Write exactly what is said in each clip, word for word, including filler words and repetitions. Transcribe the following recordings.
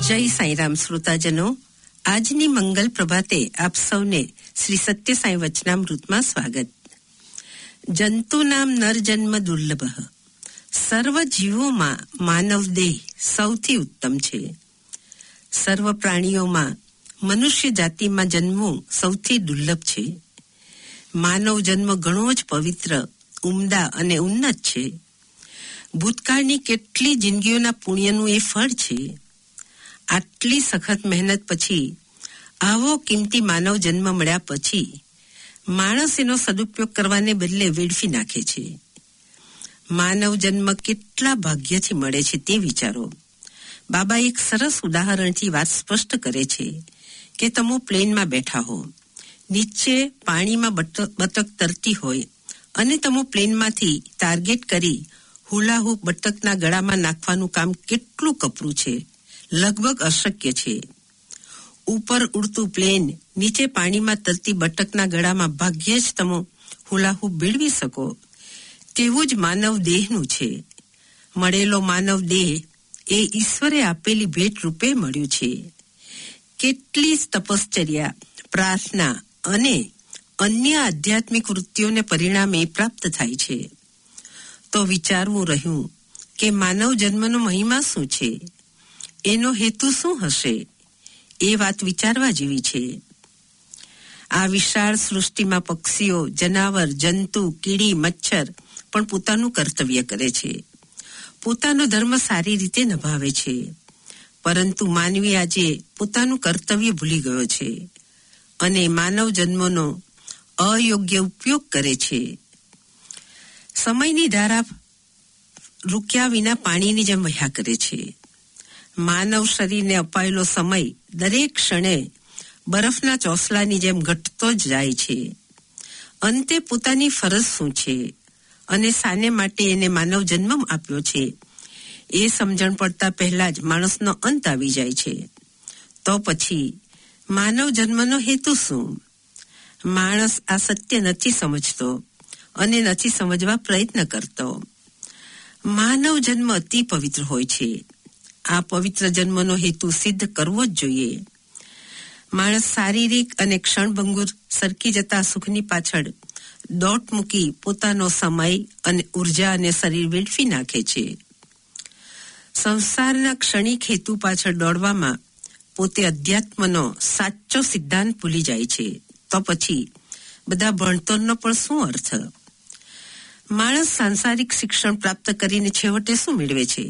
જય સાંઈરામ શ્રોતાજનો, આજની મંગલ પ્રભાતે આપ સૌને શ્રી સત્ય સાંઈ વચનામૃતમાં સ્વાગત. જંતુ નામ નર જન્મ દુર્લભ. સર્વ જીવોમાં માનવ દેહ સૌથી ઉત્તમ છે. સર્વ પ્રાણીઓમાં મનુષ્ય જાતિમાં જન્મવું સૌથી દુર્લભ છે. માનવ જન્મ ઘણો જ પવિત્ર, ઉમદા અને ઉન્નત છે. ભૂતકાળની કેટલી જિંદગીઓના પુણ્યનું એ ફળ છે. આટલી સખત મહેનત પછી આવો કિંમતી માનવ જન્મ મળ્યા પછી માણસ એનો સદુપયોગ કરવાને બદલે વેડફી નાખે છે. માનવ જન્મ કેટલા ભાગ્યથી મળે છે તે વિચારો. બાબા એક સરસ ઉદાહરણથી વાત સ્પષ્ટ કરે છે કે તમે પ્લેનમાં બેઠા હો, નીચે પાણીમાં બતક તરતી હોય અને તમે પ્લેનમાંથી ટાર્ગેટ કરી હુલાહુપ બતકના ગળામાં નાખવાનું કામ કેટલું કપરું છે, લગભગ અશક્ય છે. ઉપર ઉડતું પ્લેન નીચે પાણીમાં તરતી બતકના ગળામાં ભાગ્યે જ તમે હુલાહુપ ભેળવી શકો. તેવું જ માનવ દેહનું છે. મળેલો માનવ દેહ એ ઈશ્વરે આપેલી ભેટ રૂપે મળ્યું છે. કેટલી તપશ્ચર્યા, પ્રાર્થના અને અન્ય આધ્યાત્મિક વૃત્તિઓને પરિણામે પ્રાપ્ત થાય છે. તો વિચારવું રહ્યું કે માનવ જન્મનો મહિમા શું છે, એનો હેતુ શું હશે. એ વાત વિચારવા જેવી છે. આ વિશાળ સૃષ્ટિમાં પક્ષીઓ, જનાવર, જંતુ, કીડી, મચ્છર પણ પોતાનું કર્તવ્ય કરે છે, પોતાનો ધર્મ સારી રીતે નિભાવે છે. પરંતુ માનવી આજે પોતાનું કર્તવ્ય ભૂલી ગયો છે અને માનવ જન્મનો અયોગ્ય ઉપયોગ કરે છે. સમયની ધારા રૂક્યા વિના પાણીની જેમ વહ્યા કરે છે. માનવ શરીરને અપાયેલો સમય દરેક ક્ષણે બરફના ચોસલાની જેમ ઘટતો જ જાય છે. અંતે પોતાની ફરજ શું છે અને શાને માટે એને માનવ જન્મ આપ્યો છે એ સમજણ પડતા પહેલા જ માણસનો અંત આવી જાય છે. તો પછી માનવ જન્મનો હેતુ શું? માણસ આ સત્ય નથી સમજતો અને નથી સમજવા પ્રયત્ન કરતો. માનવ જન્મ અતિ પવિત્ર હોય છે. આ પવિત્ર જન્મનો હેતુ સિદ્ધ કરવો જ જોઈએ. માણસ શારીરિક અને ક્ષણભંગુર સરકી જતા સુખની પાછળ દોટ મૂકી પોતાનો સમય અને ઉર્જા અને શરીર વેડફી નાખે છે. સંસારના ક્ષણિક હેતુ પાછળ દોડવામાં પોતે અધ્યાત્મનો સાચો સિદ્ધાંત ભૂલી જાય છે. તો પછી બધા ભણતરનો પણ શું અર્થ? માણસ સાંસારિક શિક્ષણ પ્રાપ્ત કરીને છેવટે શું મેળવે છે?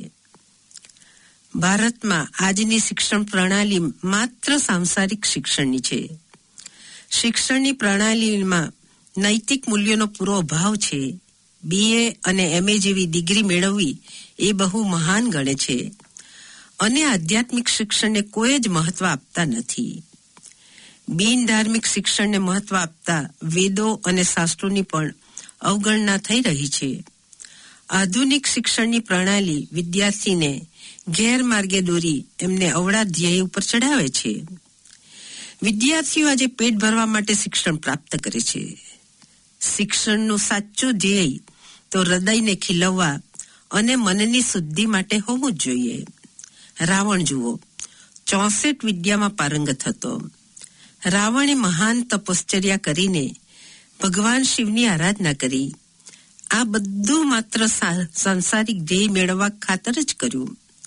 ભારતમાં આજની શિક્ષણ પ્રણાલી માત્ર સાંસારિક શિક્ષણની છે. શિક્ષણની પ્રણાલીમાં નૈતિક મૂલ્યોનો પૂરો અભાવ છે. બીએ અને એમએ જેવી ડિગ્રી મેળવવી એ બહુ મહાન ગણે છે અને આધ્યાત્મિક શિક્ષણને કોઈ જ મહત્વ આપતા નથી. બિન ધાર્મિક શિક્ષણને મહત્વ આપતા વેદો અને શાસ્ત્રોની પણ અવગણના થઈ રહી છે. આધુનિક શિક્ષણની પ્રણાલી વિદ્યાર્થીને ગેરમાર્ગે દોરી એમને અવળા ધ્યેય ઉપર ચડાવે છે. વિદ્યાર્થીઓ આજે પેટ ભરવા માટે શિક્ષણ પ્રાપ્ત કરે છે. શિક્ષણનું સાચું ધ્યેય તો હૃદયને ખીલવવા અને મનની શુદ્ધિ માટે હોવું જ જોઈએ. રાવણ જુઓ, ચોસઠ વિદ્યામાં પારંગત હતો. રાવણે મહાન તપશ્ચર્યા કરીને ભગવાન શિવની આરાધના કરી. આ બધું માત્ર સાંસારિક ધ્યેય મેળવવા ખાતર જ કર્યું.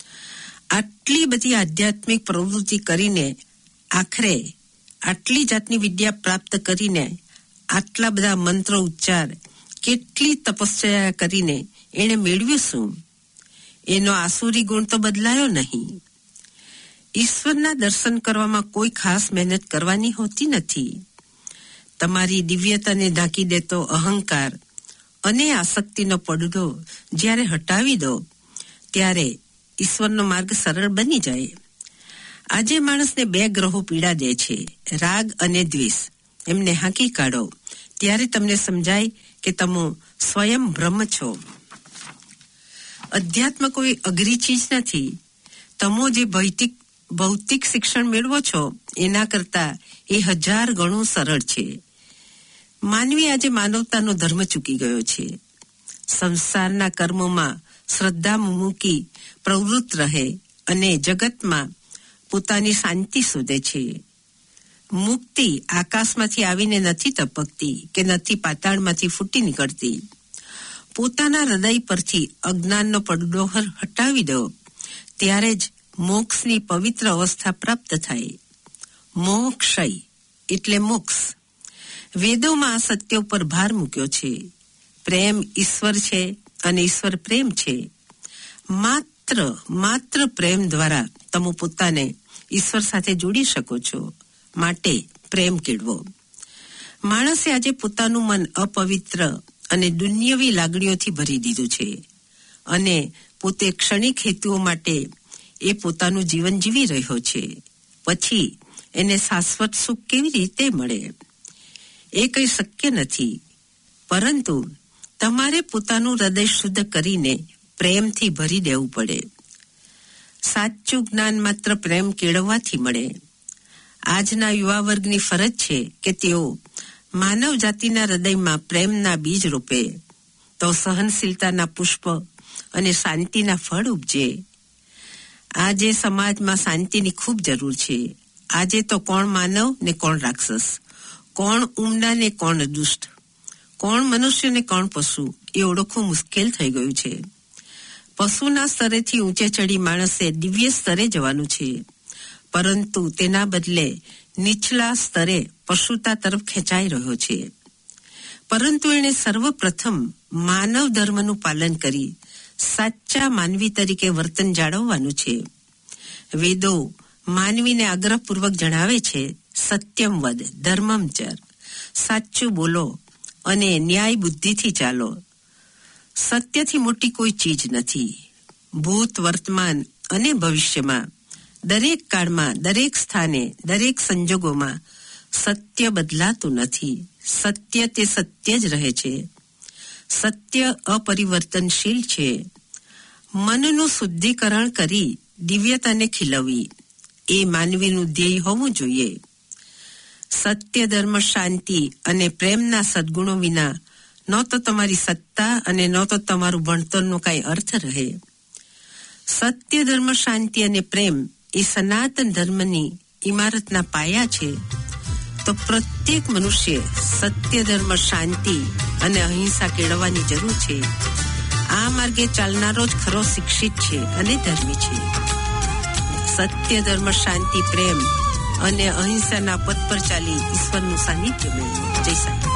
આટલી બધી આધ્યાત્મિક પ્રવૃત્તિ કરીને આખરે આટલી જાતની વિદ્યા પ્રાપ્ત કરીને આટલા બધા મંત્ર ઉચ્ચાર, કેટલી તપસ્યા કરીને એને મેળવ્યું શું? એનો આસુરી ગુણ તો બદલાયો નહીં. ઈશ્વરના દર્શન કરવામાં કોઈ ખાસ મહેનત કરવાની હોતી નથી. તમારી દિવ્યતાને ઢાંકી દેતો અહંકાર અને આસક્તિનો પડદો જ્યારે હટાવી દો ત્યારે ઈશ્વરનો માર્ગ સરળ બની જાય. આજે માણસને બે ગ્રહો પીડા દે છે, રાગ અને દ્વેષ. એમને હાંકી કાઢો ત્યારે તમને સમજાય કે તમે સ્વયં બ્રહ્મ છો. અધ્યાત્મ કોઈ અઘરી ચીજ નથી. તમે જે ભૌતિક ભૌતિક શિક્ષણ મેળવો છો એના કરતા એ હજાર ગણું સરળ છે. માનવી આજે માનવતાનો ધર્મ ચૂકી ગયો છે. સંસારના કર્મોમાં શ્રદ્ધા મૂકી પ્રવૃત્ત રહે અને જગતમાં પોતાની શાંતિ શોધે છે. મુક્તિ આકાશમાંથી આવીને નથી ટપકતી કે નથી પાતાળમાંથી ફૂટી નીકળતી. પોતાના હૃદય પરથી અજ્ઞાનનો પડદો હટાવી દો ત્યારે જ મોક્ષની પવિત્ર અવસ્થા પ્રાપ્ત થાય. મોક્ષય એટલે મોક્ષ. વેદોમાં આ સત્ય ઉપર ભાર મૂક્યો છે. પ્રેમ ઈશ્વર છે અને ઈશ્વર પ્રેમ છે. માત્ર માત્ર પ્રેમ દ્વારા તમે પોતાને ઈશ્વર સાથે જોડી શકો છો. માટે પ્રેમ કેળવો. માણસે આજે પોતાનું મન અપવિત્ર અને દુન્યવી લાગણીઓથી ભરી દીધું છે અને પોતે ક્ષણિક હેતુઓ માટે એ પોતાનું જીવન જીવી રહ્યો છે. પછી એને શાશ્વત સુખ કેવી રીતે મળે? એ કંઈ શક્ય નથી. પરંતુ તમારે પોતાનું હૃદય શુદ્ધ કરીને પ્રેમથી ભરી દેવું પડે. સાચું જ્ઞાન માત્ર પ્રેમ કેળવવાથી મળે. આજના યુવા વર્ગની ફરજ છે કે તેઓ માનવ જાતિના હૃદયમાં પ્રેમના બીજ રોપે, તો સહનશીલતાના પુષ્પ અને શાંતિના ફળ ઉપજે. આજે સમાજમાં શાંતિની ખૂબ જરૂર છે. આજે તો કોણ માનવ ને કોણ રાક્ષસ, કોણ ઉમદા ને કોણ દુષ્ટ, કોણ મનુષ્ય ને કોણ પશુ એ ઓળખવું મુશ્કેલ થઈ ગયું છે. પશુના સ્તરેથી ઊંચે ચડી માણસે દિવ્ય સ્તરે જવાનું છે, પરંતુ તેના બદલે નીચલા સ્તરે પશુતા તરફ ખેંચાઈ રહ્યો છે. પરંતુ એણે સર્વપ્રથમ માનવ ધર્મનું પાલન કરી સાચા માનવી તરીકે વર્તન જાળવવાનું છે. વેદો માનવીને આગ્રહપૂર્વક જણાવે છે, સત્યમ વદ ધર્મમ ચર, સાચું બોલો અને ન્યાય બુદ્ધિથી ચાલો. સત્યથી મોટી કોઈ ચીજ નથી. ભૂત, વર્તમાન અને ભવિષ્યમાં દરેક કાળમાં, દરેક સ્થાને, દરેક સંજોગોમાં સત્ય બદલાતું નથી. સત્ય તે સત્ય જ રહે છે. સત્ય અપરિવર્તનશીલ છે. મનનું શુદ્ધિકરણ કરી દિવ્યતાને ખીલવવી એ માનવીનું ધ્યેય હોવું જોઈએ. સત્ય, ધર્મ, શાંતિ અને પ્રેમના સદગુણો વિના ન તો તમારી સત્તા અને ન તો તમારું ભણતરનો કાંઈ અર્થ રહે. સત્ય, ધર્મ, શાંતિ અને પ્રેમ એ સનાતન ધર્મની ઇમારતના પાયા છે. તો પ્રત્યેક મનુષ્ય સત્ય, ધર્મ, શાંતિ અને અહિંસા કેળવવાની જરૂર છે. આ માર્ગે ચાલનારો જ ખરો શિક્ષિત છે અને ધર્મી છે. સત્ય, ધર્મ, શાંતિ, પ્રેમ અને અહિંસાના પથ પર ચાલી ઈશ્વરનું સાનિધ્ય મેળવો. જય સાંઈ.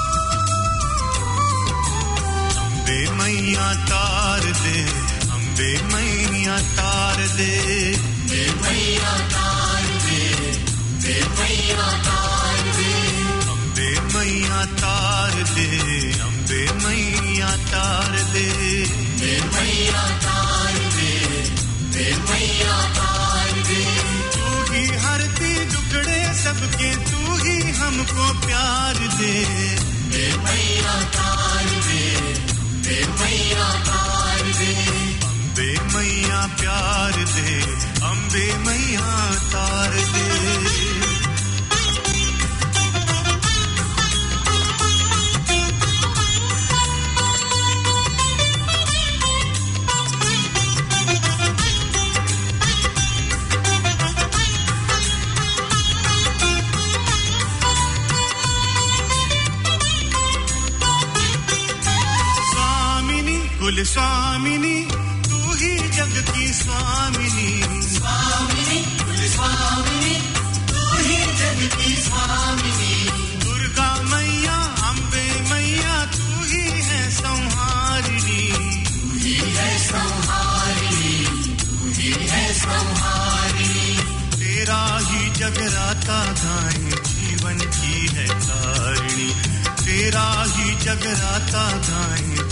અંબે મૈયા તાર દે, અંબે મૈયા તાર દે, અંબે મૈયા તાર દે, અંબે મૈયા તાર દે, અંબે મૈયા તાર દે, અંબે મૈયા તાર દે, અંબે મૈયા તાર દે, અંબે મૈયા તાર દે. तू ही हरती दुखड़े सबके, तू ही हमको प्यार दे, अंबे मैया तार दे, अंबे मैया तार दे, अंबे मैया प्यार दे, अंबे मैया तार दे. कुल स्वामिनी तू ही जग की स्वामिनी, स्वामिनी कुल स्वामिनी तू ही जग की स्वामिनी. दुर्गा मैया, अंबे मैया तू ही है संहारिणी, तू ही है संहारिणी, तू ही है संहारिणी. तेरा ही जगराता गाएं जीवन की है तारिणी, तेरा ही जगराता गाएं